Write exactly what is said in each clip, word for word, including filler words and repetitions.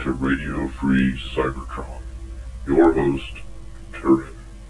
to Radio Free Cybertron. Your host, Turin.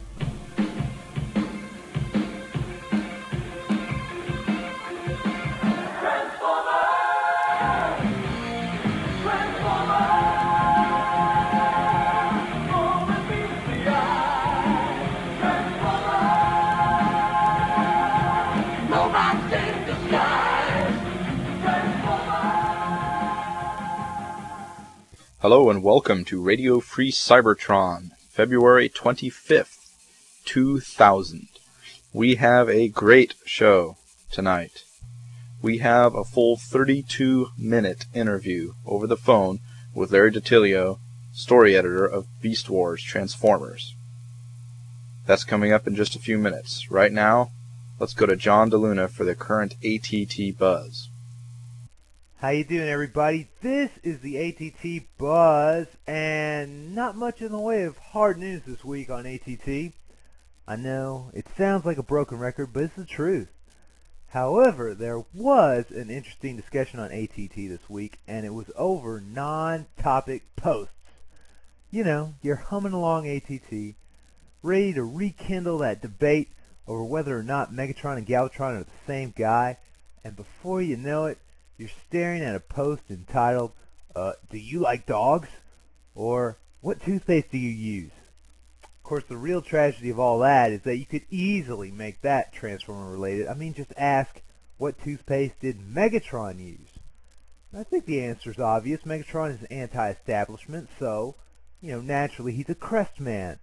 Hello and welcome to Radio Free Cybertron, February twenty-fifth, two thousand. We have a great show tonight. We have a full thirty-two minute interview over the phone with Larry DiTillio, story editor of Beast Wars Transformers. That's coming up in just a few minutes. Right now, let's go to John DeLuna for the current A T T Buzz. How you doing, everybody? This is the A T T Buzz, and not much in the way of hard news this week on A T T. I know, it sounds like a broken record, but it's the truth. However, there was an interesting discussion on A T T this week, and it was over non-topic posts. You know, you're humming along A T T, ready to rekindle that debate over whether or not Megatron and Galvatron are the same guy, and before you know it, you're staring at a post entitled, uh, Do you like dogs? Or, what toothpaste do you use? Of course, the real tragedy of all that is that you could easily make that Transformer related. I mean, just ask, what toothpaste did Megatron use? And I think the answer is obvious. Megatron is anti-establishment, so, you know, naturally he's a crest man.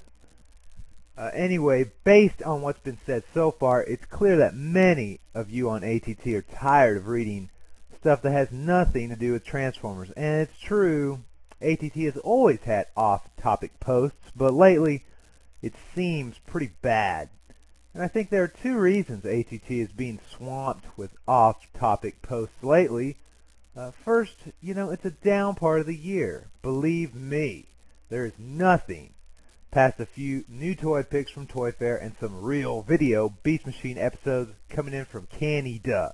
Uh, anyway, based on what's been said so far, it's clear that many of you on A T T are tired of reading stuff that has nothing to do with Transformers. And it's true, A T T has always had off-topic posts, but lately it seems pretty bad. And I think there are two reasons A T T is being swamped with off-topic posts lately. Uh, first, you know, it's a down part of the year. Believe me, there is nothing past a few new toy picks from Toy Fair and some real video Beast Machine episodes coming in from Canada.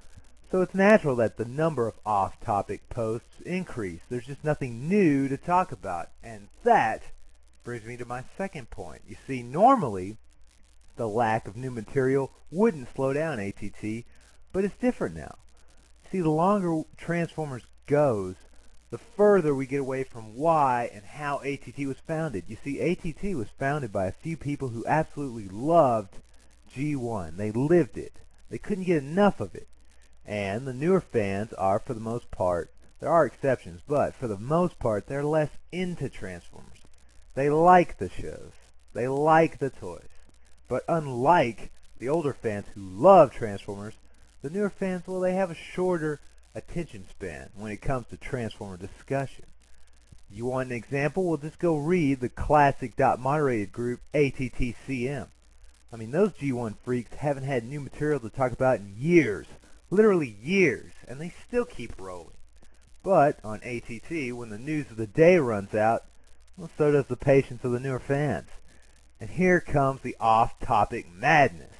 So it's natural that the number of off-topic posts increase. There's just nothing new to talk about. And that brings me to my second point. You see, normally the lack of new material wouldn't slow down A T T, but it's different now. See, the longer Transformers goes, the further we get away from why and how A T T was founded. You see, A T T was founded by a few people who absolutely loved G one. They lived it. They couldn't get enough of it. And the newer fans are, for the most part, there are exceptions, but for the most part, they're less into Transformers. They like the shows. They like the toys. But unlike the older fans who love Transformers, the newer fans, well, they have a shorter attention span when it comes to Transformer discussion. You want an example? Well, just go read the classic.moderated group A T T C M. I mean, those G one freaks haven't had new material to talk about in years. Literally years, and they still keep rolling. But on A T T, when the news of the day runs out, well, so does the patience of the newer fans. And here comes the off-topic madness.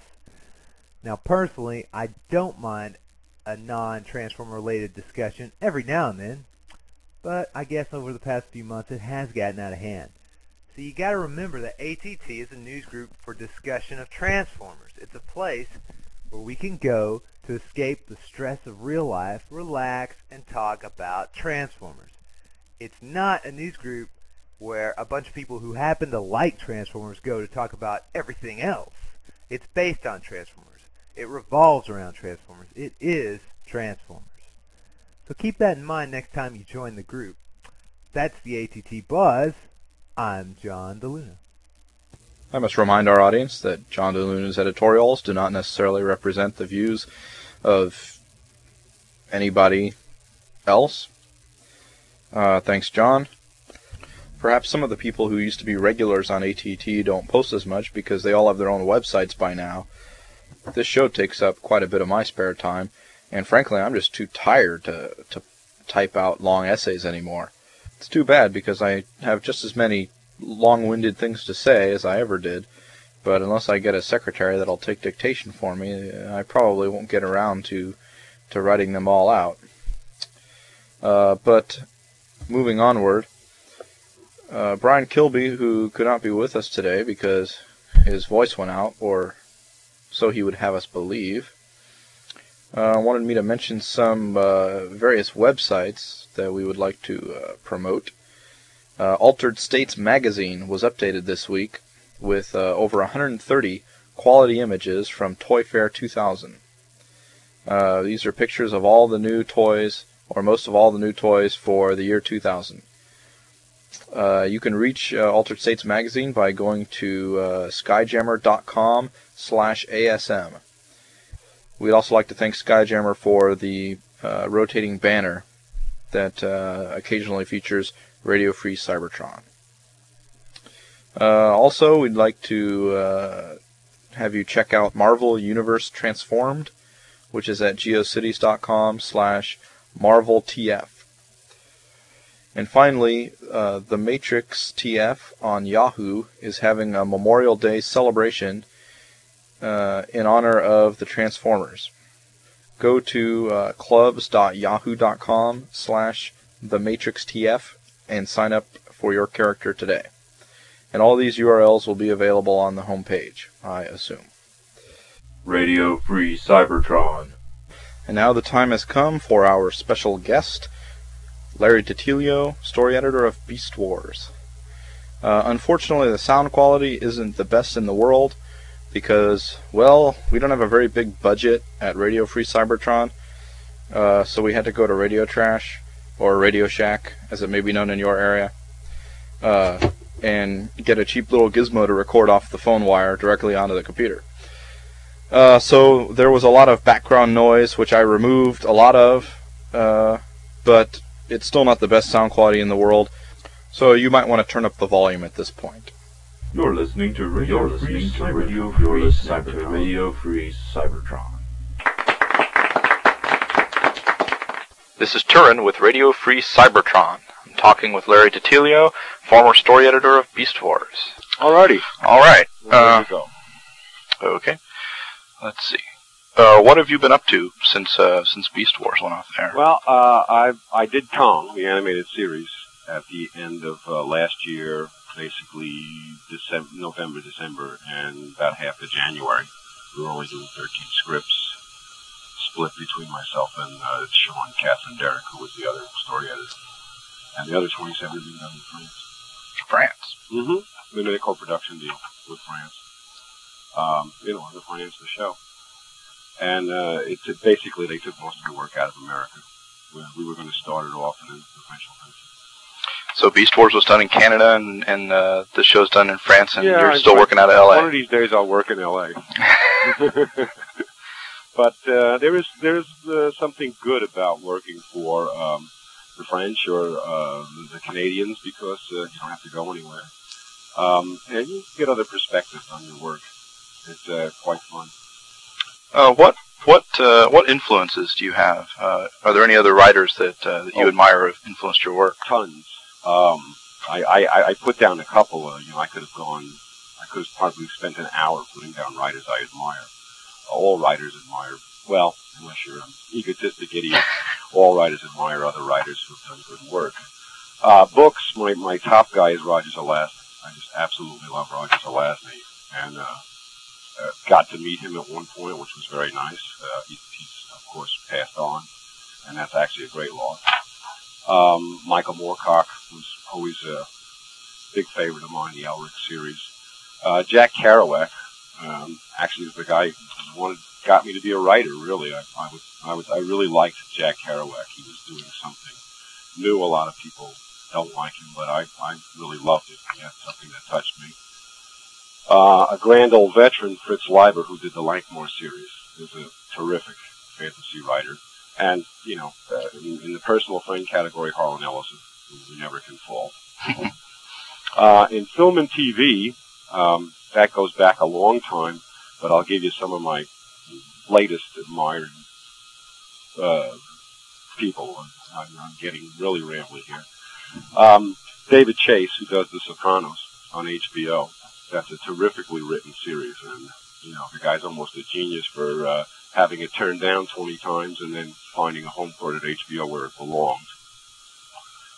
Now, personally, I don't mind a non-Transformer related discussion every now and then, but I guess over the past few months it has gotten out of hand. So you got to remember that A T T is a news group for discussion of Transformers. It's a place where we can go to escape the stress of real life, relax, and talk about Transformers. It's not a news group where a bunch of people who happen to like Transformers go to talk about everything else. It's based on Transformers. It revolves around Transformers. It is Transformers. So keep that in mind next time you join the group. That's the A T T Buzz. I'm John DeLuna. I must remind our audience that John DeLuna's editorials do not necessarily represent the views of anybody else. Uh, thanks, John. Perhaps some of the people who used to be regulars on A T T don't post as much because they all have their own websites by now. This show takes up quite a bit of my spare time, and frankly, I'm just too tired to, to type out long essays anymore. It's too bad because I have just as many long-winded things to say as I ever did, but unless I get a secretary that'll take dictation for me, I probably won't get around to to writing them all out. Uh, but moving onward, uh, Brian Kilby, who could not be with us today because his voice went out, or so he would have us believe, uh, wanted me to mention some uh, various websites that we would like to uh, promote. Uh, Altered States Magazine was updated this week with uh, over one hundred thirty quality images from Toy Fair two thousand. Uh, these are pictures of all the new toys, or most of all the new toys for the year two thousand. Uh, you can reach uh, Altered States Magazine by going to uh, skyjammer.com slash ASM. We'd also like to thank Skyjammer for the uh, rotating banner that uh, occasionally features Radio Free Cybertron. Uh, also, we'd like to uh, have you check out Marvel Universe Transformed, which is at geocities.com slash marveltf. And finally, uh, The Matrix T F on Yahoo is having a Memorial Day celebration uh, in honor of the Transformers. Go to uh, clubs.yahoo.com slash thematrixtf and sign up for your character today. And all these U R Ls will be available on the homepage, I assume. Radio Free Cybertron. And now the time has come for our special guest, Larry DiTilio, story editor of Beast Wars. Uh, unfortunately, the sound quality isn't the best in the world because, well, we don't have a very big budget at Radio Free Cybertron, uh, so we had to go to Radio Trash, or Radio Shack, as it may be known in your area, uh, and get a cheap little gizmo to record off the phone wire directly onto the computer. Uh, so there was a lot of background noise, which I removed a lot of, uh, but it's still not the best sound quality in the world, so you might want to turn up the volume at this point. You're listening to Radio You're Free listening to Cybertron. Radio Free You're listening to Cybertron. Radio Free Cybertron. This is Turin with Radio Free Cybertron. I'm talking with Larry DiTilio, former story editor of Beast Wars. Alrighty. All right. Where Uh, do we go? okay. Let's see. Uh, what have you been up to since uh, since Beast Wars went off there? Well, uh, I I did Kong, the animated series, at the end of uh, last year, basically December, November, December, and about half of January. We were only doing thirteen scripts, split between myself and uh, Sean, Catherine, Derrick, who was the other story editor. And the other twenty-seven have been done in France. France. Mm-hmm. We made a co-production deal with France, um, in order to finance the show. And uh, it's it, basically they took most of the work out of America. We, we were going to start it off in the French country. So Beast Wars was done in Canada, and, and uh, the show's done in France, and Yeah, you're in still fact, working out of L A. One of these days I'll work in L A But uh, there is there's uh, something good about working for um, the French or uh, the Canadians because uh, you don't have to go anywhere, um, and you get other perspectives on your work. It's uh, quite fun. Uh, what what uh, what influences do you have? Uh, are there any other writers that uh, that you Oh. admire have influenced your work? Tons. Um, I, I, I put down a couple. Uh, you know, I could have gone. I could have probably spent an hour putting down writers I admire. All writers admire. Well, unless you're an egotistic idiot, all writers admire other writers who've done good work. Uh, books. My my top guy is Roger Zelazny. I just absolutely love Roger Zelazny, and uh, uh, got to meet him at one point, which was very nice. Uh, he, he's of course passed on, and that's actually a great loss. Um, Michael Moorcock was always a big favorite of mine, the Elric series. Uh, Jack Kerouac, um, actually was the guy who wanted, got me to be a writer, really. I, I was, I was, I really liked Jack Kerouac. He was doing something new. A lot of people don't like him, but I, I really loved it. He had something that touched me. Uh, a grand old veteran, Fritz Leiber, who did the Lankmore series, is a terrific fantasy writer. And, you know, uh, in, in the personal friend category, Harlan Ellison, who we never can fault. uh, in film and T V, um, that goes back a long time, but I'll give you some of my latest admired uh, people. I'm, I'm getting really rambly here. Um, David Chase, who does The Sopranos on H B O. That's a terrifically written series, and, you know, the guy's almost a genius for uh, having it turned down twenty times and then finding a home court at H B O where it belonged.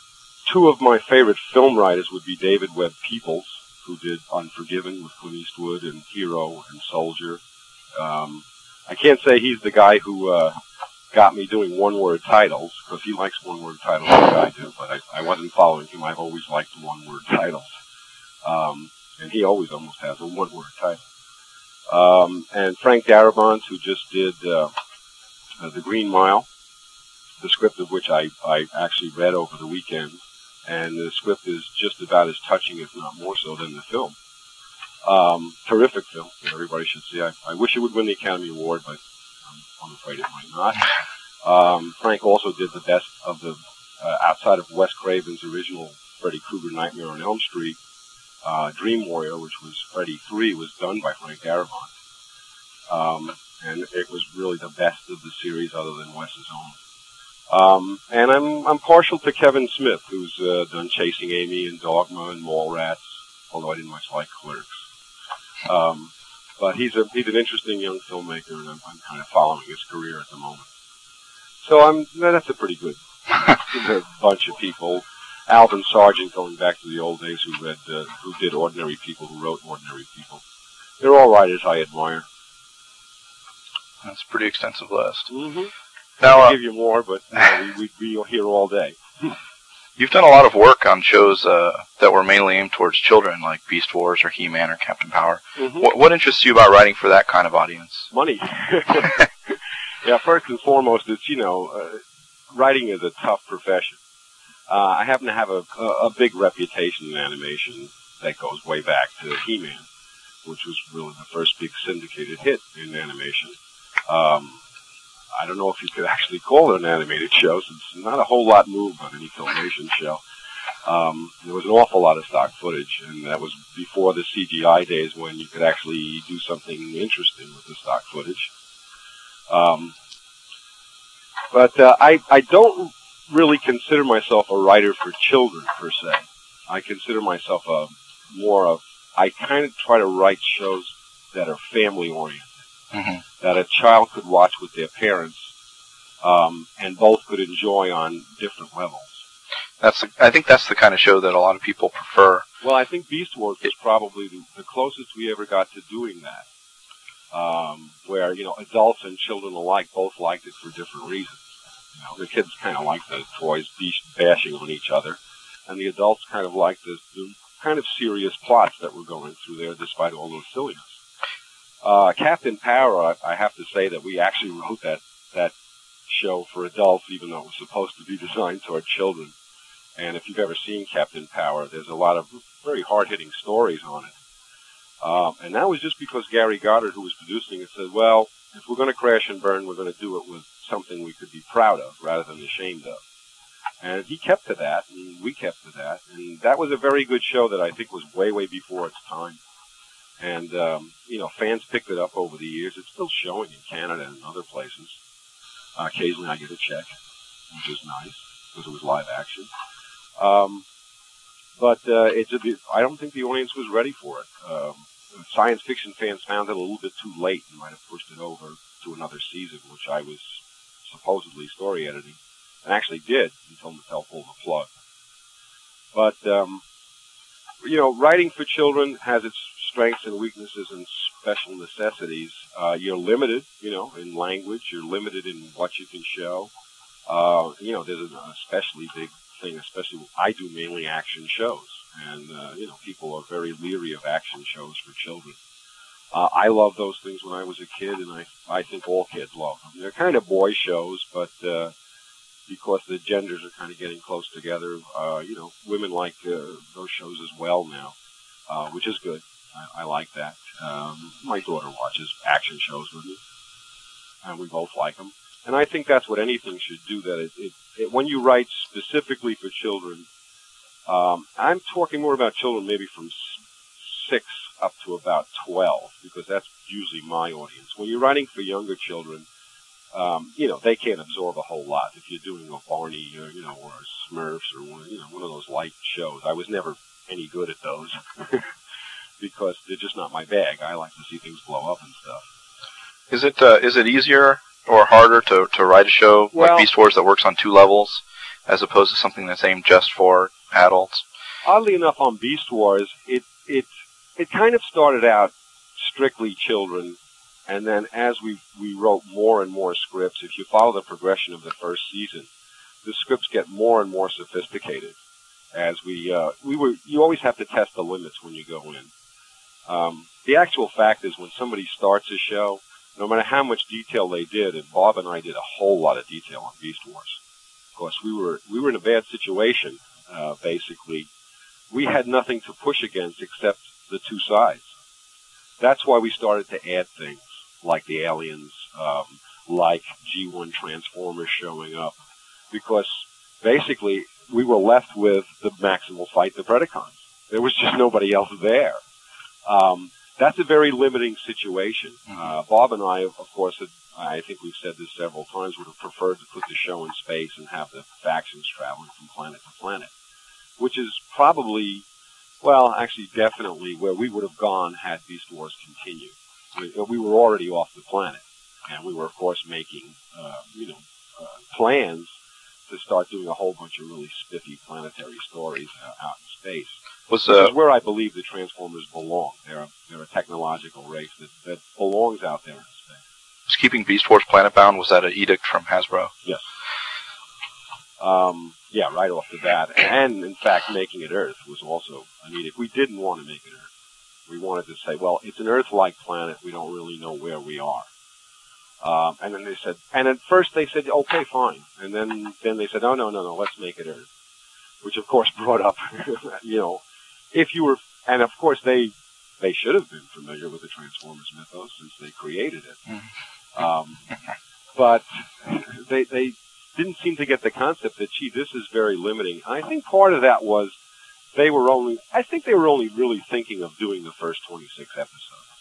two of my favorite film writers would be David Webb Peoples, who did Unforgiven with Clint Eastwood and Hero and Soldier. Um, I can't say he's the guy who uh, got me doing one-word titles, because he likes one-word titles like I do, but I, I wasn't following him. I've always liked one-word titles. Um, and he always almost has a one-word title. Um, and Frank Darabont, who just did uh, uh, The Green Mile, the script of which I, I actually read over the weekend, and the script is just about as touching, if not more so, than the film. Um, terrific film that everybody should see. I, I wish it would win the Academy Award, but I'm, I'm afraid it might not. Um, Frank also did the best of the, uh, outside of Wes Craven's original Freddy Krueger Nightmare on Elm Street, uh, Dream Warrior, which was Freddy three, was done by Frank Darabont. Um, and it was really the best of the series other than Wes's own. Um, and I'm, I'm partial to Kevin Smith, who's, uh, done Chasing Amy and Dogma and Mallrats, although I didn't much like Clerks. Um, but he's a, he's an interesting young filmmaker, and I'm, I'm kind of following his career at the moment. So I'm, that's a pretty good bunch of people. Alvin Sargent, going back to the old days, who read, uh, who did Ordinary People, who wrote Ordinary People. They're all writers I admire. That's a pretty extensive list. Mm-hmm. Now, I uh, could give you more, but you know, we, we'd be here all day. You've done a lot of work on shows uh, that were mainly aimed towards children, like Beast Wars or He-Man or Captain Power. Mm-hmm. What, what interests you about writing for that kind of audience? Money. Yeah, first and foremost, it's, you know, uh, writing is a tough profession. Uh, I happen to have a, a, a big reputation in animation that goes way back to He-Man, which was really the first big syndicated hit in animation. Um, I don't know if you could actually call it an animated show, since not a whole lot moved on any Filmation show. Um, there was an awful lot of stock footage, and that was before the C G I days when you could actually do something interesting with the stock footage. Um, but uh, I, I don't really consider myself a writer for children, per se. I consider myself a more of, I kind of try to write shows that are family-oriented. Mm-hmm. That a child could watch with their parents, um, and both could enjoy on different levels. That's, I think that's the kind of show that a lot of people prefer. Well, I think Beast Wars was probably the, the closest we ever got to doing that, um, where, you know, adults and children alike both liked it for different reasons. You know, the kids kind of liked the toys bashing on each other, and the adults kind of liked the, the kind of serious plots that were going through there, despite all those silliness. Uh, Captain Power, I, I have to say that we actually wrote that, that show for adults, even though it was supposed to be designed toward children. And if you've ever seen Captain Power, there's a lot of very hard-hitting stories on it. Um, and that was just because Gary Goddard, who was producing it, said, well, if we're going to crash and burn, we're going to do it with something we could be proud of rather than ashamed of. And he kept to that, and we kept to that. And that was a very good show that I think was way, way before its time. And, um, you know, fans picked it up over the years. It's still showing in Canada and other places. Uh, occasionally I get a check, which is nice, because it was live action. Um, but uh, it's a bit, I don't think the audience was ready for it. Um, science fiction fans found it a little bit too late and might have pushed it over to another season, which I was supposedly story editing, and actually did until Mattel pulled the plug. But, um, you know, writing for children has its strengths and weaknesses and special necessities. Uh, you're limited, you know, in language. You're limited in what you can show. Uh, you know, there's an especially big thing, especially I do mainly action shows. And, uh, you know, people are very leery of action shows for children. Uh, I loved those things when I was a kid, and I, I think all kids love them. They're kind of boy shows, but uh, because the genders are kind of getting close together, uh, you know, women like uh, those shows as well now, uh, which is good. I, I like that. Um, my daughter watches action shows with me, and we both like them. And I think that's what anything should do. That it, it, it when you write specifically for children, um, I'm talking more about children maybe from six up to about twelve, because that's usually my audience. When you're writing for younger children, um, you know, they can't absorb a whole lot. If you're doing a Barney, or, you know, or a Smurfs, or one, you know, one of those light shows, I was never any good at those. Because they're just not my bag. I like to see things blow up and stuff. Is it uh, is it easier or harder to, to write a show well, like Beast Wars that works on two levels, as opposed to something that's aimed just for adults? Oddly enough, on Beast Wars, it it it kind of started out strictly children, and then as we we wrote more and more scripts, if you follow the progression of the first season, the scripts get more and more sophisticated. As we uh, we were, you always have to test the limits when you go in. Um, the actual fact is, when somebody starts a show, no matter how much detail they did, and Bob and I did a whole lot of detail on Beast Wars. Of course, we were we were in a bad situation. Uh, basically, we had nothing to push against except the two sides. That's why we started to add things like the aliens, um, like G one Transformers showing up, because basically we were left with the Maximal fight the Predacons. There was just nobody else there. Um, that's a very limiting situation. Uh, Bob and I, of course, had, I think we've said this several times, would have preferred to put the show in space and have the factions traveling from planet to planet, which is probably, well, actually definitely where we would have gone had Beast Wars continued. We, we were already off the planet, and we were, of course, making, uh, you know, uh, plans to start doing a whole bunch of really spiffy planetary stories uh, out in space. Was, Which uh, is where I believe the Transformers belong. They're a, they're a technological race that, that belongs out there in space. Was keeping Beast Wars planet-bound, was that an edict from Hasbro? Yes. Um, yeah, right off the bat. And, in fact, making it Earth was also an edict. We didn't want to make it Earth. We wanted to say, well, it's an Earth-like planet. We don't really know where we are. Um, and then they said, and at first they said, okay, fine. And then, then they said, oh, no, no, no, let's make it Earth. Which, of course, brought up, you know, if you were, and of course they, they should have been familiar with the Transformers mythos since they created it. Um, but they, they didn't seem to get the concept that, gee, this is very limiting. And I think part of that was they were only, I think they were only really thinking of doing the first twenty-six episodes.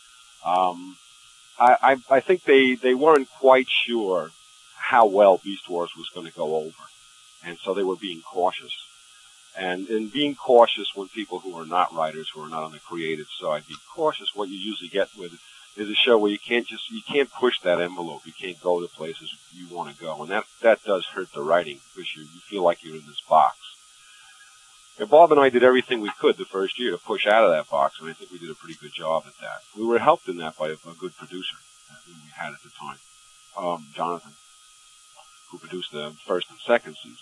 Um, I, I, I think they, they weren't quite sure how well Beast Wars was going to go over. And so they were being cautious. And in being cautious when people who are not writers, who are not on the creative side, be cautious, what you usually get with is a show where you can't just, you can't push that envelope. You can't go to places you want to go. And that, that does hurt the writing, because you, you feel like you're in this box. And Bob and I did everything we could the first year to push out of that box, and I think we did a pretty good job at that. We were helped in that by a, a good producer who we had at the time, um, Jonathan, who produced the first and second seasons.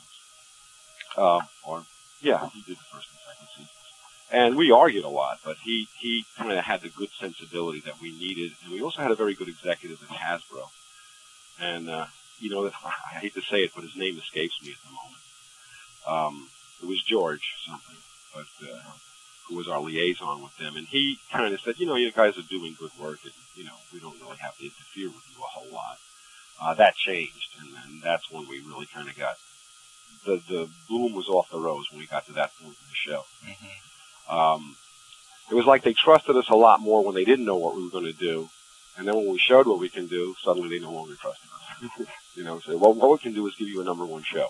Um, or, yeah, he did the first and second seasons. And we argued a lot, but he, he kind of had the good sensibility that we needed. And we also had a very good executive at Hasbro. And, uh, you know, I hate to say it, but his name escapes me at the moment. Um, it was George something, but, uh, who was our liaison with them. And he kind of said, you know, you guys are doing good work, and, you know, we don't really have to interfere with you a whole lot. Uh, that changed, and then that's when we really kind of got, the, the bloom was off the rose when we got to that point in the show. Mm-hmm. Um, it was like they trusted us a lot more when they didn't know what we were going to do, and then when we showed what we can do, suddenly they no longer trusted us. You know, say, well, what we can do is give you a number one show.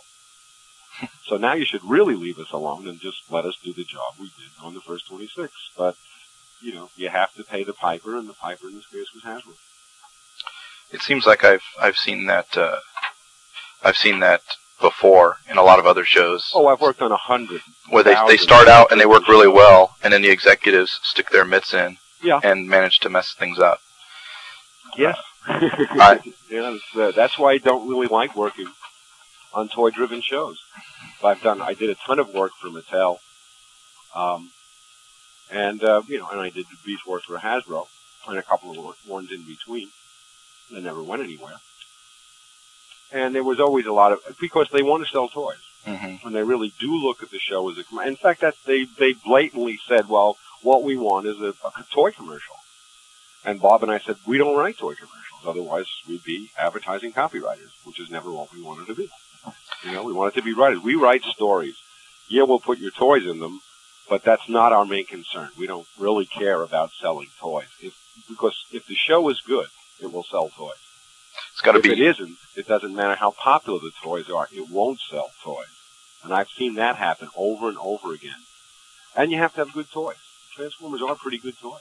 So now you should really leave us alone and just let us do the job we did on the first twenty-six. But, you know, you have to pay the piper, and the piper in this case was Hasbro. It seems like I've I've seen that uh, I've seen that before in a lot of other shows. Oh, I've worked on a hundred. Where they they start out and they work really well, and then the executives stick their mitts in, yeah, and manage to mess things up. Yes. Uh, I, yeah, that's, uh, that's why I don't really like working on toy-driven shows. I've done. I did a ton of work for Mattel, um, and uh, you know, and I did Beast Wars for Hasbro, and a couple of ones in between. They never went anywhere. And there was always a lot of, because they want to sell toys. Mm-hmm. And they really do look at the show as a, in fact, that they, they blatantly said, well, what we want is a, a toy commercial. And Bob and I said, we don't write toy commercials, otherwise we'd be advertising copywriters, which is never what we wanted to be. You know, we wanted to be writers. We write stories. Yeah, we'll put your toys in them, but that's not our main concern. We don't really care about selling toys. If, because if the show is good, it will sell toys. It's got to be. If it isn't, it doesn't matter how popular the toys are. It won't sell toys. And I've seen that happen over and over again. And you have to have good toys. Transformers are pretty good toys.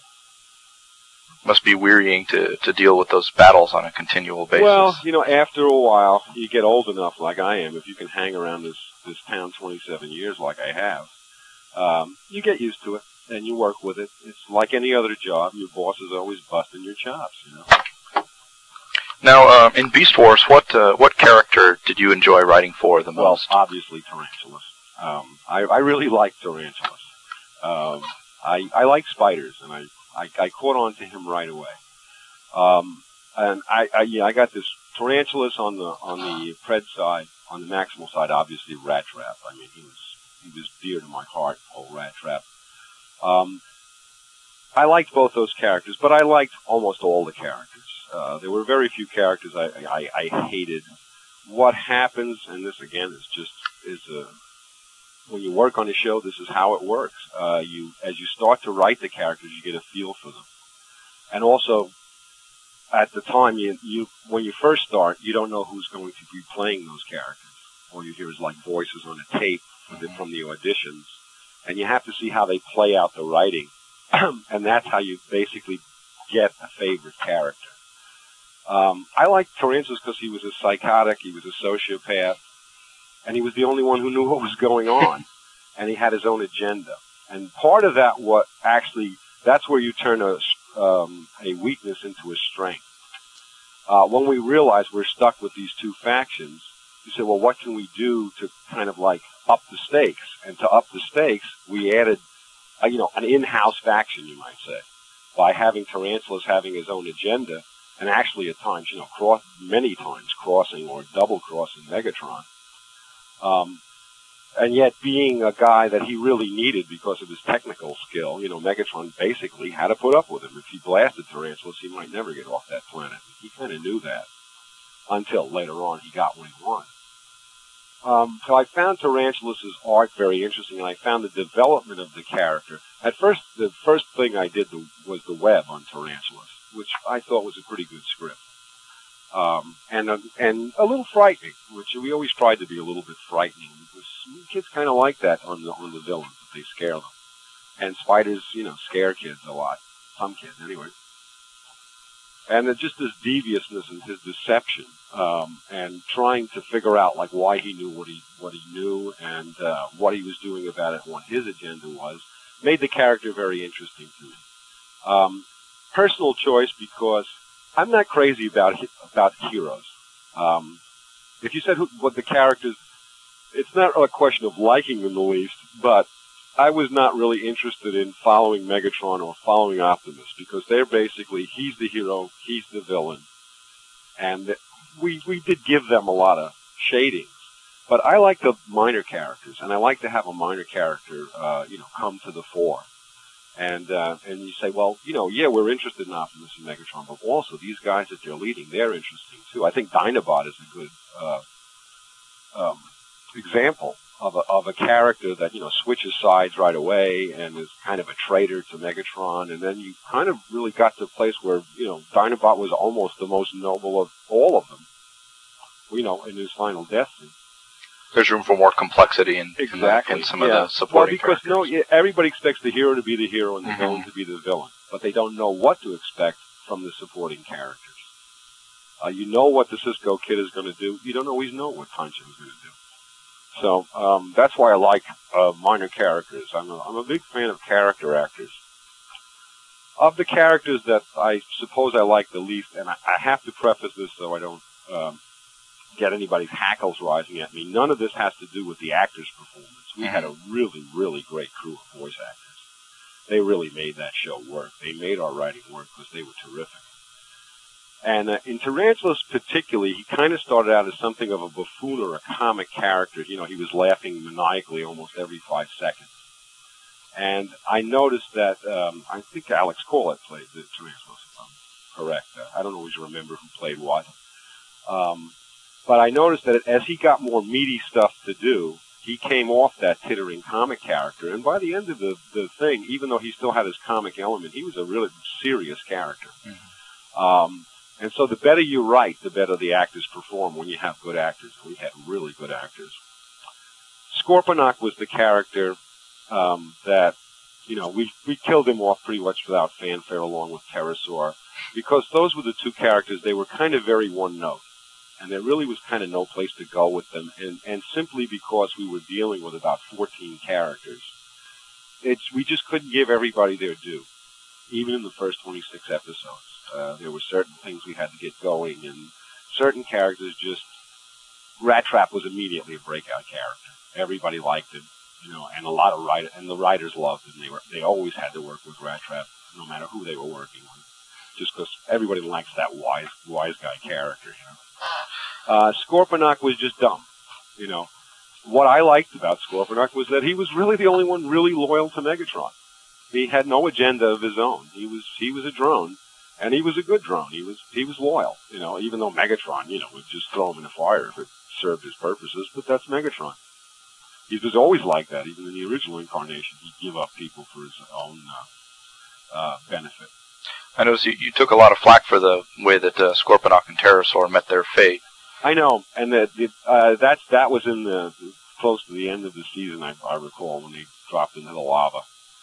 Must be wearying to, to deal with those battles on a continual basis. Well, you know, after a while, you get old enough, like I am, if you can hang around this this town twenty-seven years like I have, um, you get used to it and you work with it. It's like any other job. Your boss is always busting your chops, you know. Now, uh, in Beast Wars, what uh, what character did you enjoy writing for the Well, most? obviously Tarantulas. Um, I, I really like Tarantulas. Um, I, I like spiders, and I, I, I caught on to him right away. Um, and I, I, yeah, I got this Tarantulas on the on the Pred side, on the Maximal side, obviously Rat Trap. I mean, he was he was dear to my heart, old Rat Trap. Um, I liked both those characters, but I liked almost all the characters. Uh, there were very few characters I, I, I hated. What happens, and this again is just is a when you work on a show, this is how it works. Uh, you as you start to write the characters, you get a feel for them, and also at the time, you you when you first start, you don't know who's going to be playing those characters. All you hear is like voices on a tape from the, from the auditions, and you have to see how they play out the writing, and that's how you basically get a favorite character. Um, I liked Tarantulas because he was a psychotic, he was a sociopath, and he was the only one who knew what was going on, and he had his own agenda. And part of that, what actually, that's where you turn a, um, a weakness into a strength. Uh, when we realize we're stuck with these two factions, you say, well, what can we do to kind of like up the stakes? And to up the stakes, we added, uh, you know, an in-house faction, you might say, by having Tarantulas having his own agenda, and actually at times, you know, cross, many times crossing or double-crossing Megatron. Um, and yet being a guy that he really needed because of his technical skill, you know, Megatron basically had to put up with him. If he blasted Tarantulas, he might never get off that planet. He kind of knew that until later on he got what he wanted. Um, so I found Tarantulas' art very interesting, and I found the development of the character. At first, the first thing I did the, was the web on Tarantulas, which I thought was a pretty good script. Um, and, uh, and a little frightening, which we always tried to be a little bit frightening, because kids kind of like that on the, on the villains, that they scare them. And spiders, you know, scare kids a lot. Some kids, anyway. And uh, just his deviousness and his deception, um, and trying to figure out, like, why he knew what he, what he knew and, uh, what he was doing about it and what his agenda was, made the character very interesting to me. Um, personal choice because I'm not crazy about about heroes. Um, if you said who, what the characters, it's not a question of liking them the least, but I was not really interested in following Megatron or following Optimus because they're basically, he's the hero, he's the villain, and we we did give them a lot of shadings. But I like the minor characters, and I like to have a minor character, uh, you know, come to the fore. And uh, and you say, well, you know, yeah, we're interested in Optimus and Megatron, but also these guys that they're leading, they're interesting too. I think Dinobot is a good uh, um, example of a of a character that, you know, switches sides right away and is kind of a traitor to Megatron. And then you kind of really got to a place where, you know, Dinobot was almost the most noble of all of them, you know, in his final destiny. There's room for more complexity in, exactly. in, in some yeah. of the supporting well, because characters. no, everybody expects the hero to be the hero and the mm-hmm. villain to be the villain, but they don't know what to expect from the supporting characters. Uh, you know what the Cisco Kid is going to do. You don't always know what Poncho is going to do. So um, that's why I like uh, minor characters. I'm a, I'm a big fan of character actors. Of the characters that I suppose I like the least, and I, I have to preface this so I don't um, get anybody's hackles rising at me. None of this has to do with the actor's performance. We had a really, really great crew of voice actors. They really made that show work. They made our writing work because they were terrific. And uh, in Tarantulas particularly, he kind of started out as something of a buffoon or a comic character. You know, he was laughing maniacally almost every five seconds. And I noticed that, um, I think Alex Corlett played the Tarantulas, if I'm correct. Uh, I don't always remember who played what. Um, But I noticed that as he got more meaty stuff to do, he came off that tittering comic character. And by the end of the, the thing, even though he still had his comic element, he was a really serious character. Mm-hmm. Um, and so the better you write, the better the actors perform when you have good actors. We had really good actors. Scorponok was the character um, that, you know, we, we killed him off pretty much without fanfare along with Pterosaur, because those were the two characters, they were kind of very one note. and there really was kind of no place to go with them. And, and simply because we were dealing with about fourteen characters, it's we just couldn't give everybody their due. Even in the first twenty-six episodes, uh, there were certain things we had to get going, and certain characters just. Rat Trap was immediately a breakout character. Everybody liked him, you know, and a lot of writer and the writers loved him. They were they always had to work with Rat Trap, no matter who they were working with, just because everybody likes that wise wise guy character, you know. Uh, Scorponok was just dumb, you know. What I liked about Scorponok was that he was really the only one really loyal to Megatron. He had no agenda of his own. He was he was a drone, and he was a good drone. He was he was loyal, you know. Even though Megatron, you know, would just throw him in the fire if it served his purposes, but that's Megatron. He was always like that. Even in the original incarnation, he'd give up people for his own uh, uh, benefit. I noticed you, you took a lot of flack for the way that uh, Scorponok and Pterosaur met their fate. I know, and that uh, that's that was in the close to the end of the season. I, I recall when they dropped into the lava.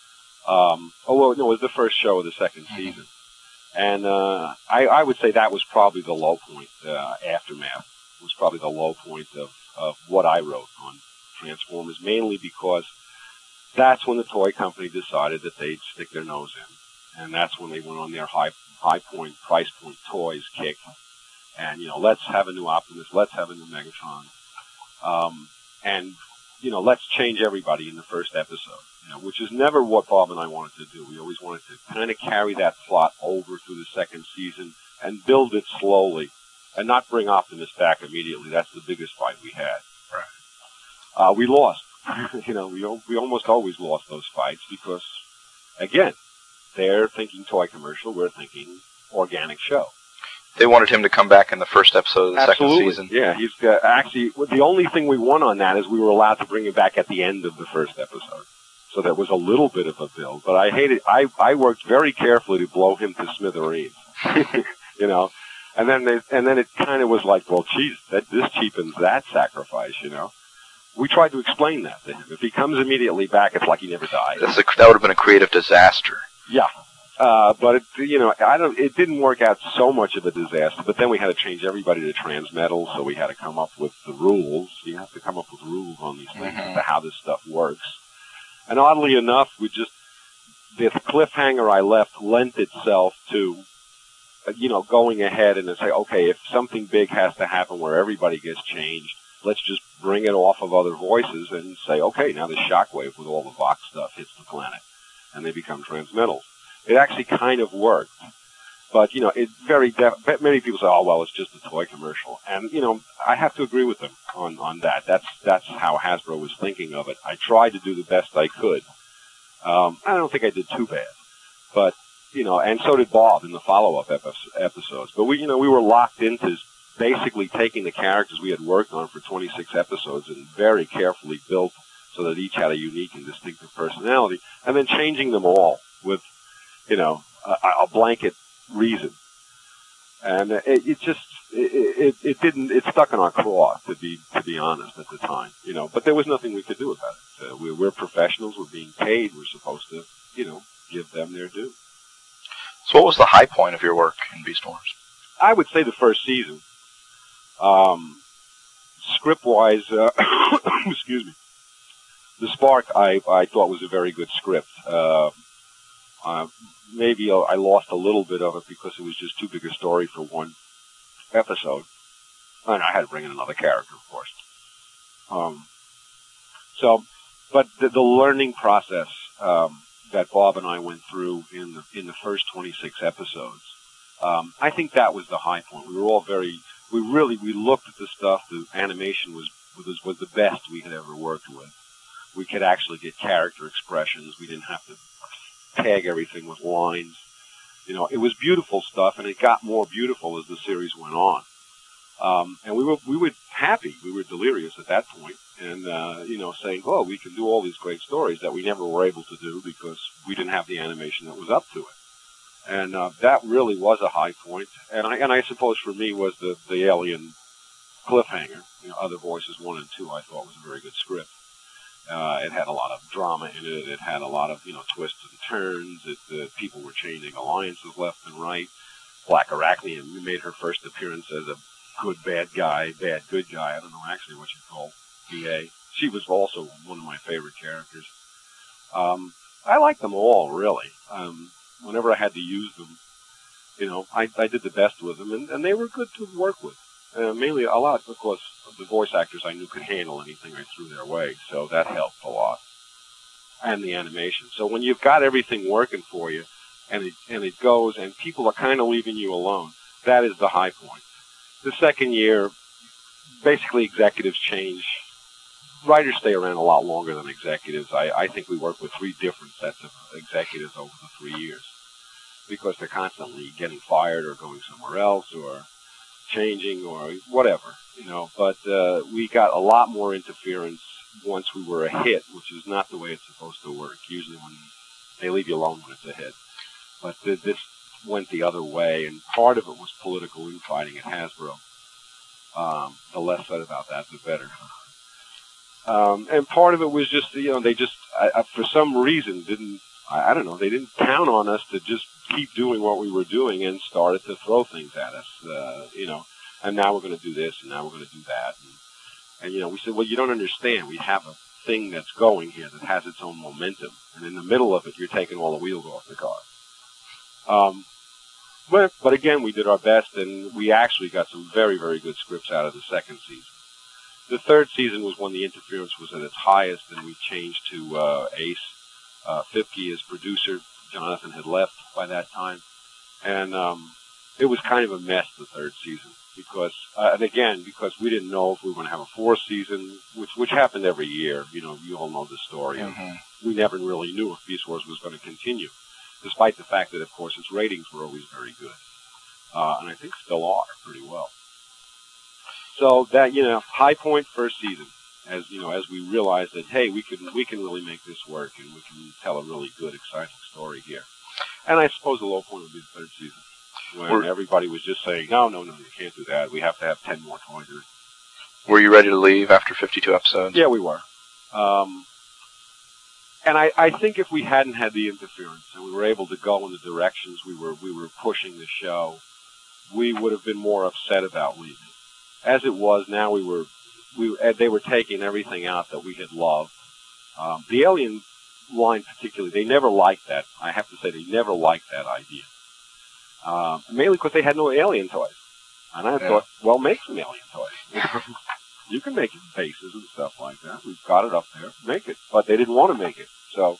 Um, oh well, no, it was the first show of the second season, and uh, I, I would say that was probably the low point. Uh, Aftermath was probably the low point of, of what I wrote on Transformers, mainly because that's when the toy company decided that they'd stick their nose in, and that's when they went on their high high point, price point toys kick, and you know, let's have a new Optimus, let's have a new Megatron, um, and you know, let's change everybody in the first episode, you know, which is never what Bob and I wanted to do. We always wanted to kind of carry that plot over through the second season and build it slowly. And not bring Optimus back immediately. That's the biggest fight we had. Right. Uh, we lost. you know, we we almost always lost those fights because, again, they're thinking toy commercial. We're thinking organic show. They wanted him to come back in the first episode of the Absolutely. second season. Yeah, he's uh, actually the only thing we won on that is we were allowed to bring him back at the end of the first episode. So there was a little bit of a build. But I hated. I I worked very carefully to blow him to smithereens. you know. And then they, and then it kind of was like, well, geez, that, this cheapens that sacrifice, you know. We tried to explain that to him. If he comes immediately back, it's like he never died. That's a, that would have been a creative disaster. Yeah, uh, but it, you know, I don't. It didn't work out so much of a disaster. But then we had to change everybody to Transmetal, so we had to come up with the rules. You have to come up with rules on these things Mm-hmm. as to how this stuff works. And oddly enough, we just the cliffhanger I left lent itself to. You know, going ahead and say, okay, if something big has to happen where everybody gets changed, let's just bring it off of other voices and say, okay, now the Shockwave with all the Vox stuff hits the planet, and they become Transmetals. It actually kind of worked, but you know, it very def- many people say, oh well, it's just a toy commercial, and you know, I have to agree with them on on that. That's that's how Hasbro was thinking of it. I tried to do the best I could. Um, I don't think I did too bad, but. You know, and so did Bob in the follow-up episodes. But we, you know, we were locked into basically taking the characters we had worked on for twenty-six episodes and very carefully built so that each had a unique and distinctive personality, and then changing them all with, you know, a, a blanket reason. And it, it just, it, it, it didn't, it stuck in our craw, to be to be honest, at the time. You know, but there was nothing we could do about it. Uh, we, we're professionals. We're being paid. We're supposed to, you know, give them their due. So what was the high point of your work in Beast Wars? I would say the first season. Um, script-wise, uh, excuse me, The Spark I, I thought was a very good script. Uh, uh, maybe I lost a little bit of it because it was just too big a story for one episode. And I had to bring in another character, of course. Um, so, but the, the learning process... Um, that Bob and I went through in the in the first twenty-six episodes. Um, I think that was the high point. We were all very, we really, we looked at the stuff. The animation was was was the best we had ever worked with. We could actually get character expressions. We didn't have to tag everything with lines. You know, it was beautiful stuff, and it got more beautiful as the series went on. Um, and we were we were happy. We were delirious at that point. And, uh, you know, saying, oh, we can do all these great stories that we never were able to do because we didn't have the animation that was up to it. And uh, that really was a high point. And I, and I suppose for me was the, the Alien cliffhanger. You know, Other Voices one and two I thought was a very good script. Uh, it had a lot of drama in it. It had a lot of, you know, twists and turns. It, uh, people were changing alliances left and right. Black Arachne made her first appearance as a good bad guy, bad good guy. I don't know actually what you call B A. She was also one of my favorite characters. Um, I like them all, really. Um, whenever I had to use them, you know, I, I did the best with them, and, and they were good to work with. Uh, mainly a lot because the voice actors I knew could handle anything I threw their way, so that helped a lot. And the animation. So when you've got everything working for you, and it, and it goes, and people are kind of leaving you alone, that is the high point. The second year, basically executives change. Writers stay around a lot longer than executives. I, I think we work with three different sets of executives over the three years because they're constantly getting fired or going somewhere else or changing or whatever, you know. But uh, we got a lot more interference once we were a hit, which is not the way it's supposed to work. Usually when they leave you alone when it's a hit. But th- this went the other way, and part of it was political infighting at Hasbro. Um, the less said about that, the better. Um, and part of it was just, you know, they just, I, I, for some reason, didn't, I, I don't know, they didn't count on us to just keep doing what we were doing and started to throw things at us, uh, you know, and now we're going to do this, and now we're going to do that. And, and, you know, we said, well, you don't understand. We have a thing that's going here that has its own momentum, and in the middle of it, you're taking all the wheels off the car. Um, but, but again, we did our best, and we actually got some very, very good scripts out of the second season. The third season was when the interference was at its highest, and we changed to uh, Ace. Uh, Fipke as producer. Jonathan had left by that time. And um, it was kind of a mess, the third season. because, uh, and again, because we didn't know if we were going to have a fourth season, which which happened every year. You know, you all know the story. Mm-hmm. We never really knew if Beast Wars was going to continue, despite the fact that, of course, its ratings were always very good, uh, and I think still are pretty well. So that, you know, high point first season, as you know, as we realized that, hey, we can we can really make this work, and we can tell a really good, exciting story here. And I suppose the low point would be the third season, when We're, everybody was just saying, no, no, no, you can't do that. We have to have ten more toys. Were you ready to leave after fifty-two episodes? Yeah, we were. Um, and I, I think if we hadn't had the interference and we were able to go in the directions we were we were pushing the show, we would have been more upset about leaving. As it was, now we were we they were taking everything out that we had loved. Um, the Alien line particularly, they never liked that. I have to say, they never liked that idea. Um, mainly because they had no Alien toys. And I yeah. thought, well, make some Alien toys. You can make faces and stuff like that. We've got it up there. Make it. But they didn't want to make it. So,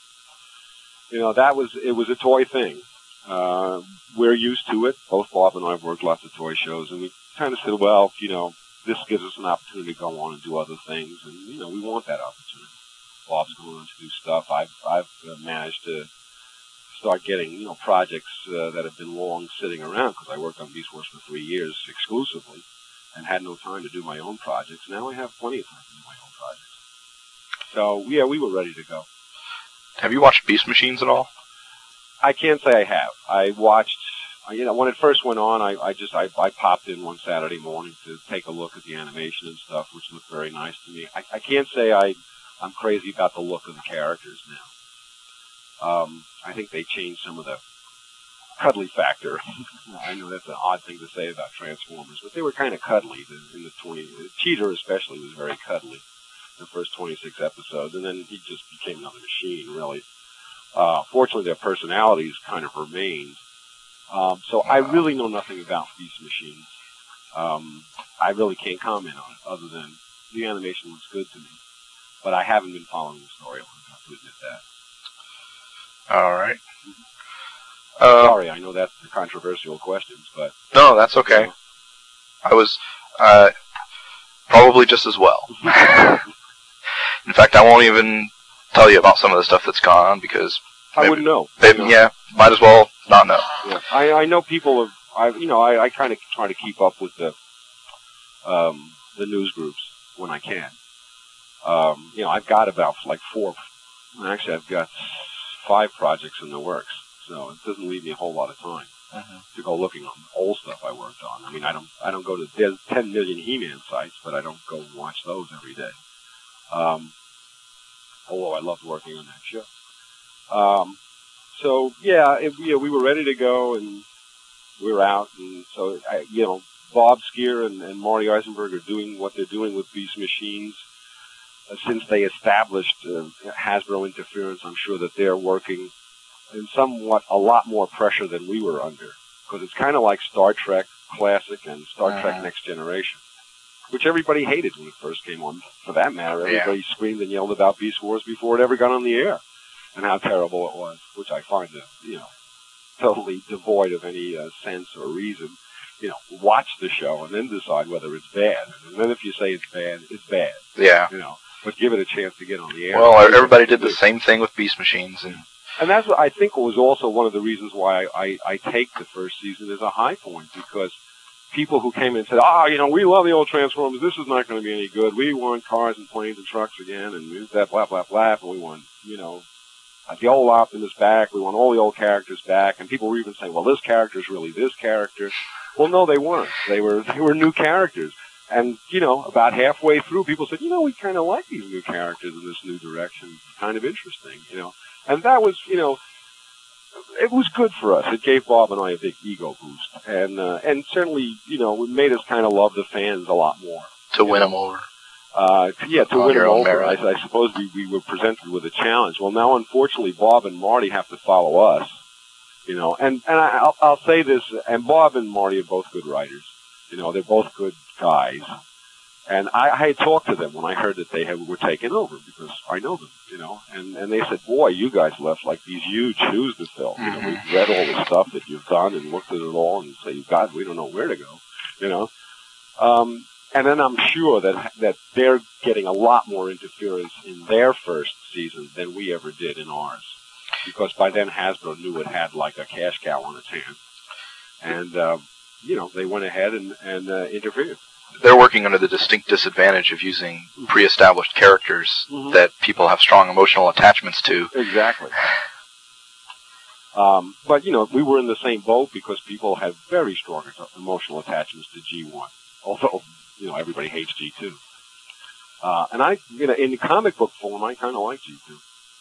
you know, that was, it was a toy thing. Uh, we're used to it. Both Bob and I have worked lots of toy shows, and we kind of said, well, you know, this gives us an opportunity to go on and do other things, and, you know, we want that opportunity. Bob's going on to do stuff. I've, I've uh, managed to start getting, you know, projects uh, that have been long sitting around, because I worked on Beast Wars for three years exclusively and had no time to do my own projects. Now I have plenty of time to do my own projects. So, yeah, we were ready to go. Have you watched Beast Machines at all? I can't say I have. I watched, you know, when it first went on, I, I just, I, I popped in one Saturday morning to take a look at the animation and stuff, which looked very nice to me. I, I can't say I, I'm crazy about the look of the characters now. Um, I think they changed some of the cuddly factor. I know that's an odd thing to say about Transformers, but they were kind of cuddly in the twenty. Cheetor especially was very cuddly in the first twenty-six episodes, and then he just became another machine, really. Uh, fortunately, their personalities kind of remained. Um, so I really know nothing about Beast Machines. Um, I really can't comment on it, other than the animation looks good to me. But I haven't been following the story. I'll have to admit that. All right. Uh, Sorry, I know that's the controversial questions, but... No, that's okay. You know. I was uh, probably just as well. In fact, I won't even tell you about some of the stuff that's gone on, because... I wouldn't know. They, you know. Yeah, might as well not know. Yeah. I, I know people have... I, you know, I, I kind of try to keep up with the um, the news groups when I can. Um, you know, I've got about like four... Actually, I've got five projects in the works. So it doesn't leave me a whole lot of time mm-hmm. to go looking on old stuff I worked on. I mean, I don't, I don't go to, there's ten million He-Man sites, but I don't go watch those every day. Um, although I loved working on that show. Um, so yeah, it, you know, we were ready to go, and we were out, and so I, you know, Bob Skier and, and Marty Eisenberg are doing what they're doing with Beast Machines. Uh, since they established uh, Hasbro interference, I'm sure that they're working in somewhat a lot more pressure than we were under, because it's kind of like Star Trek Classic and Star uh-huh. Trek Next Generation, which everybody hated when it first came on. For that matter, everybody yeah. screamed and yelled about Beast Wars before it ever got on the air, and how terrible it was, which I find, uh, you know, totally devoid of any uh, sense or reason. You know, watch the show and then decide whether it's bad. And then if you say it's bad, it's bad. Yeah. You know, but give it a chance to get on the air. Well, everybody did the same thing with Beast Machines. And and that's what I think was also one of the reasons why I, I, I take the first season as a high point, because people who came in and said, ah, oh, you know, we love the old Transformers. This is not going to be any good. We want cars and planes and trucks again, and that blah, blah, blah, and we want, you know, the old Optimus back. We want all the old characters back. And people were even saying, well, this character is really this character. Well, no, they weren't. They were they were new characters. And, you know, about halfway through, people said, you know, we kind of like these new characters in this new direction. It's kind of interesting, you know. And that was, you know, it was good for us. It gave Bob and I a big ego boost. And uh, and certainly, you know, it made us kind of love the fans a lot more. To win them over. Uh, yeah, to On win them over. I, merit. I suppose we, we were presented with a challenge. Well, now, unfortunately, Bob and Marty have to follow us. You know, and, and I, I'll, I'll say this, and Bob and Marty are both good writers. You know, they're both good guys. And I, I had talked to them when I heard that they had, were taking over, because I know them, you know. And, and they said, boy, you guys left like these huge shoes to fill. You know, we've read all the stuff that you've done and looked at it all and say, God, we don't know where to go, you know. Um, and then I'm sure that that they're getting a lot more interference in their first season than we ever did in ours. Because by then Hasbro knew it had like a cash cow on its hands. And, uh, you know, they went ahead and, and uh, interfered. They're working under the distinct disadvantage of using pre-established characters mm-hmm. that people have strong emotional attachments to. Exactly. Um, but, you know, we were in the same boat because people have very strong emotional attachments to G one. Although, you know, everybody hates G two. Uh, and I, you know, in the comic book form, I kind of like G two.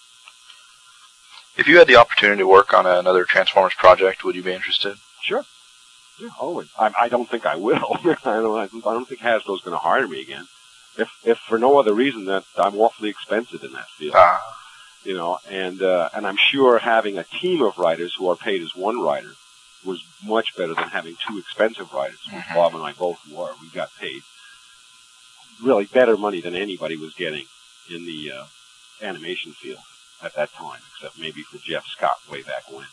If you had the opportunity to work on another Transformers project, would you be interested? Sure. Yeah, always. I, I don't think I will. I don't. I don't think Hasbro's going to hire me again. If, if for no other reason that I'm awfully expensive in that field. Ah. You know, and uh, and I'm sure having a team of writers who are paid as one writer was much better than having two expensive writers, which mm-hmm. Bob and I both were. We got paid really better money than anybody was getting in the uh, animation field at that time, except maybe for Jeff Scott way back when.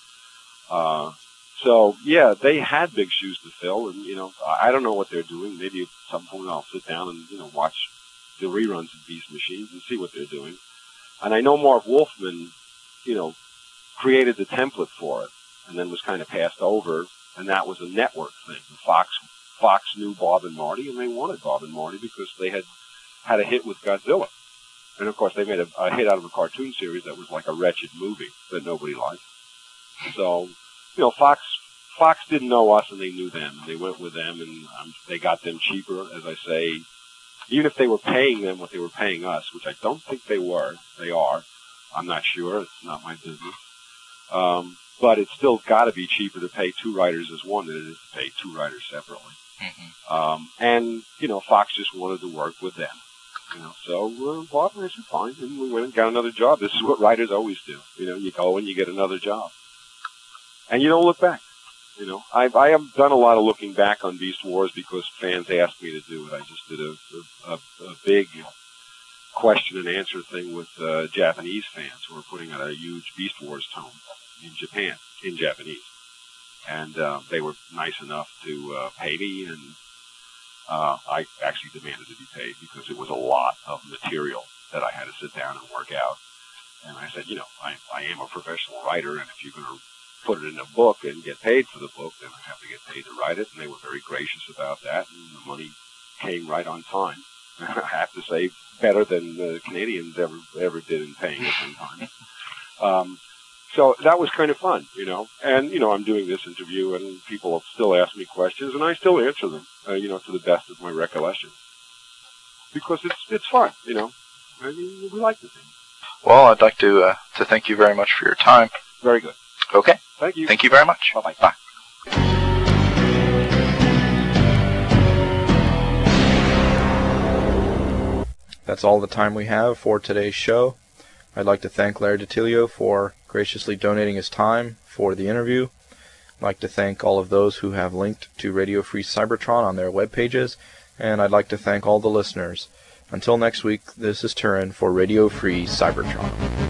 Uh, so, yeah, they had big shoes to fill, and, you know, I don't know what they're doing. Maybe at some point I'll sit down and, you know, watch the reruns of Beast Machines and see what they're doing. And I know Marv Wolfman, you know, created the template for it, and then was kind of passed over, and that was a network thing. Fox Fox knew Bob and Marty, and they wanted Bob and Marty because they had had a hit with Godzilla. And, of course, they made a, a hit out of a cartoon series that was like a wretched movie that nobody liked. So, you know, Fox Fox didn't know us, and they knew them. And they went with them, and um, they got them cheaper, as I say. Even if they were paying them what they were paying us, which I don't think they were. They are. I'm not sure. It's not my business. Um, but it's still got to be cheaper to pay two writers as one than it is to pay two writers separately. Mm-hmm. Um, and, you know, Fox just wanted to work with them. You know, so uh, Bob and I said, fine, and we went and got another job. This is what writers always do. You know, you go and you get another job. And you don't look back. You know, I, I have done a lot of looking back on Beast Wars because fans asked me to do it. I just did a, a, a big question and answer thing with uh, Japanese fans who are putting out a huge Beast Wars tome in Japan, in Japanese. And uh, they were nice enough to uh, pay me, and uh, I actually demanded to be paid because it was a lot of material that I had to sit down and work out. And I said, you know, I, I am a professional writer, and if you're going to put it in a book and get paid for the book, then I have to get paid to write it, and they were very gracious about that, and the money came right on time. I have to say, better than the Canadians ever ever did in paying us on time. Um, so that was kind of fun, you know. And, you know, I'm doing this interview, and people still ask me questions, and I still answer them, uh, you know, to the best of my recollection. Because it's it's fun, you know. I mean, we like the thing. Well, I'd like to uh, to thank you very much for your time. Very good. Okay. Thank you. Thank you very much. Bye-bye. Bye. That's all the time we have for today's show. I'd like to thank Larry DiTilio for graciously donating his time for the interview. I'd like to thank all of those who have linked to Radio Free Cybertron on their web pages, and I'd like to thank all the listeners. Until next week, this is Turin for Radio Free Cybertron.